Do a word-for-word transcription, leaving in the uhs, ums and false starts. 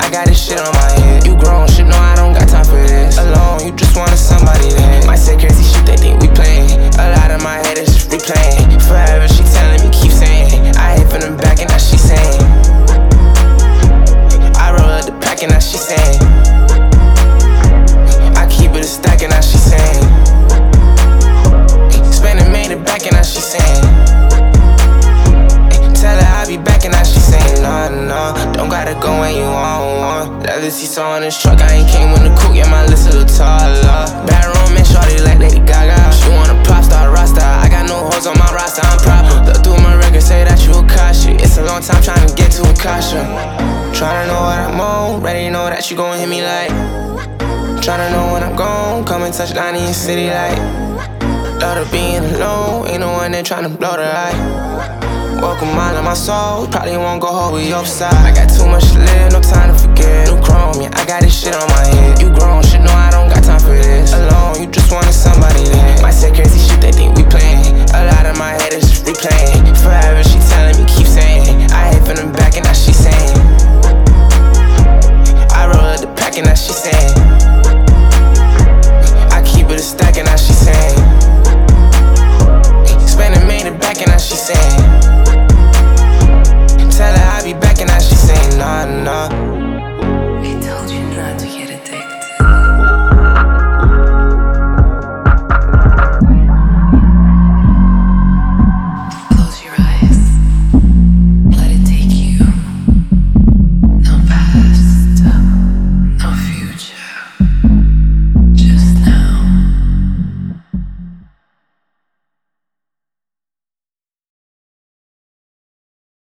I got this shit on my head. You grown shit, no, I don't got time for this. Alone, you just wanted somebody then. Might say crazy shit, they think we playing. A lot of my head is just replaying. Forever, she telling me, keep saying. I hit from the back and now she saying. I roll up the pack and now she saying. I keep it a stack and now she saying. Spending made it back and now she saying. Tell her I'll be back and now she saying. No, no, don't gotta go when you want. Leather seats on this truck, I ain't came with the coupe, yeah, my list a little taller. Bad romance, shorty like Lady Gaga. She want a pop star, roster. I got no hoes on my roster, I'm proper. Look through my record, say that you a Kasha. It's a long time trying to get to a Kasha. Tryna know what I'm on, ready to know that you gon' hit me like. Tryna know when I'm gone, come and touch down in your city like. Love to being alone, ain't no one there tryna blow the light. Welcome all of my soul, probably won't go hold with your side. I got too much to live, no time to forget. New chrome, yeah, I got this shit on my head. You grown shit, no, I don't got time for this. Alone, you just wanted somebody then. Might say crazy shit, they think we playing. A lot of my head is just replaying. Forever, she telling me, keep saying.